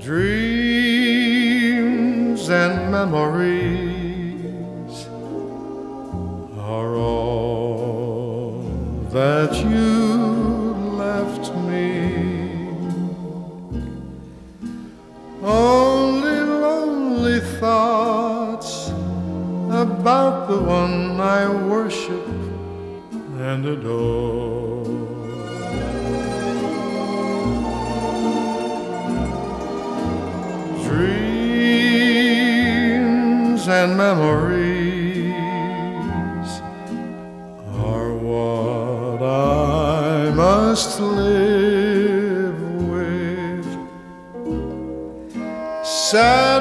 Dreams and memories are all that you left me. Only lonely thoughts about the one I worship and adore. Dreams and memories are what I must live with. Sad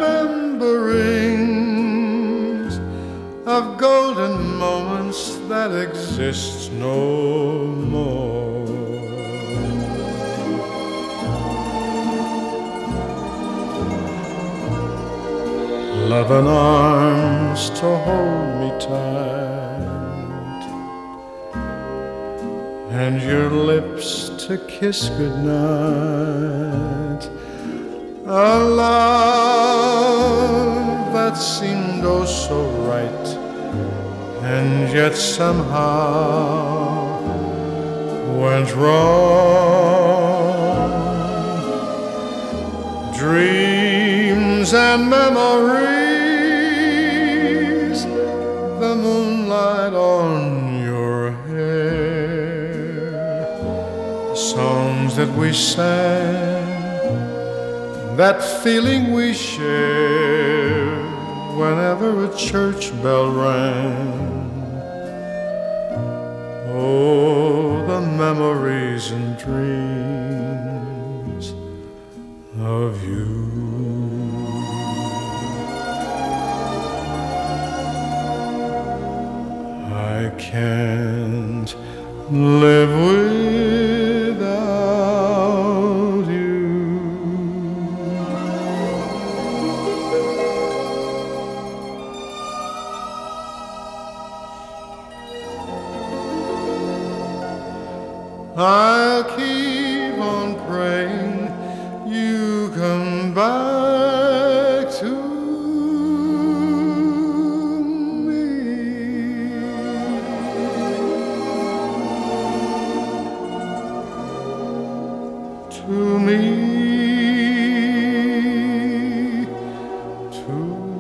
rememberings of golden moments that exist no more. Love and arms to hold me tight, and your lips to kiss goodnight. A love that seemed oh so right, and yet somehow went wrong. Dreams and memories, the moonlight on your hair, the songs that we sang, that feeling we shared whenever a church bell rang. Oh, the memories and dreams of you. I can't live without you. I'll keep on praying you come back to me. To me, to